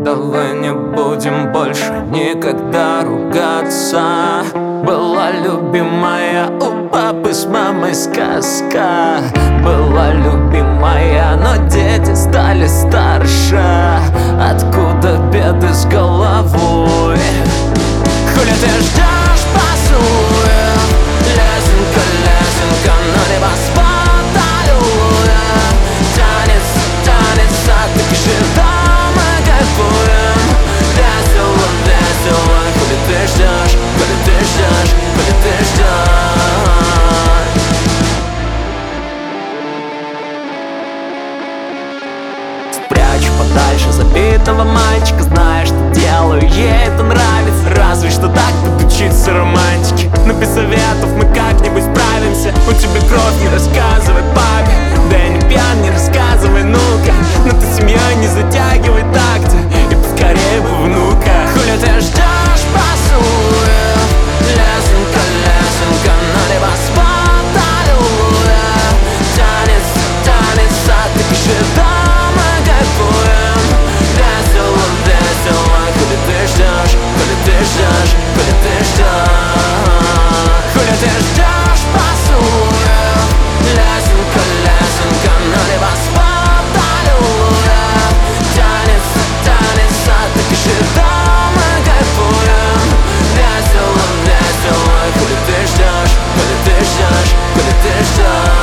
Давай не будем больше никогда ругаться. Была любимая у папы с мамой сказка. Была любимая, но дети стали старше. Откуда беды с головой? Хули ты ждешь поцелуя? Лесенка, лесенка, но не восход аллилуйя. Тянется, тянется, так же мы кайфуем. Весело, весело, хули ты ждешь? Хули ты ждешь? Хули ты ждешь? Спрячь подальше забитого мальчика, знаешь, что делаю, ей это нравится. Разве что так подучиться романтике. Но без советов мы как-нибудь справимся. У тебя кровь, не рассказывай папе. Да я не пьян, не рассказывай, ну-ка. Но ты семьей не затягивай так-то. И поскорее бы внука. Хули ты ждешь поцелуя? Лесенка, лесенка, но не восход аллилуйя. Тянется, тянется, так же мы кайфуем. Весело, весело, хули ты ждешь? Хули ты ждешь? Хули ты ждешь? Хули ты ждешь поцелуя? Лесенка, лесенка, но не восход аллилуйя. Тянется, тянется, так же мы кайфуем. Весело, весело, хули ты ждешь? Хули ты ждешь? Хули ты ждешь?